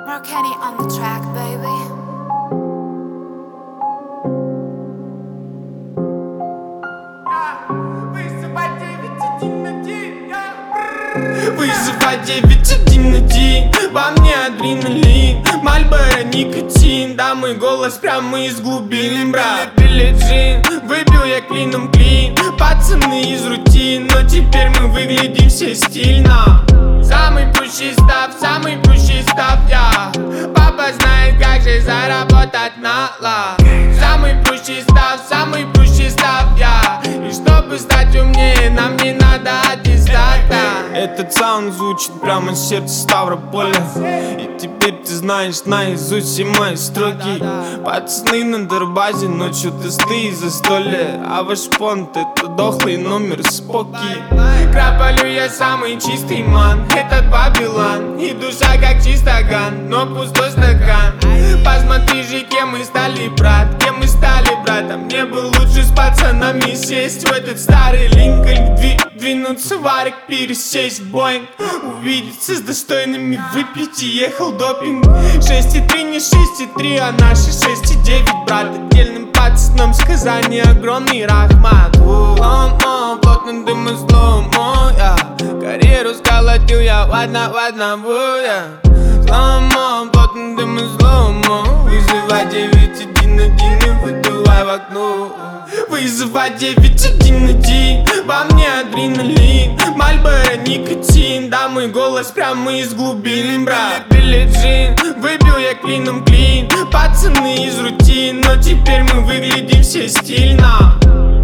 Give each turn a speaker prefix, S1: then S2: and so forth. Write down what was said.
S1: Kenny on the track, baby.
S2: Вызывать 911, во мне адреналин, Мальборо, никотин, да мой голос прямо из глубин, брат. Билли Джин, выбил я клином клин, пацаны из рутин, но теперь мы выглядим все стильно. Самый прущий став я. Папа знает, как же заработать на ла. Самый прущий став я. И чтобы стать умнее, нам не надо аттестата. Этот саунд звучит прямо с сердца Ставрополя. И теперь ты знаешь наизусть все мои строки. Пацаны на Дорбазе, ночью тесты из застолья. А ваш понт — это дохлый номер Споки. Краполю я самый чистый ман, этот Бабилан. И душа как чистоган, но пустой стакан. Посмотри же, кем мы стали, брат, кем мы стали, братом. Мне бы лучше с пацанами сесть в этот старый Линкольн, двинуться в арик, пересесть в Боинг, увидеться с достойными, выпить и ехал допинг. 6,3 не 6,3, а наши 6,9, брат. Отдельным пацанам сказание огромный рахмат. Ломо, плотно дым и сломо, я карьеру сколотил я в одного, я. Сломо, плотно дым и сломо. Вызывай 911 и выдувай в окно. Вызывай 911, во мне адреналин, Мальборо, никотин, да мой голос прямо из глубин, брат. Билли Джин, выбил я клином клин, пацаны из рутин, но теперь мы выглядим все стильно.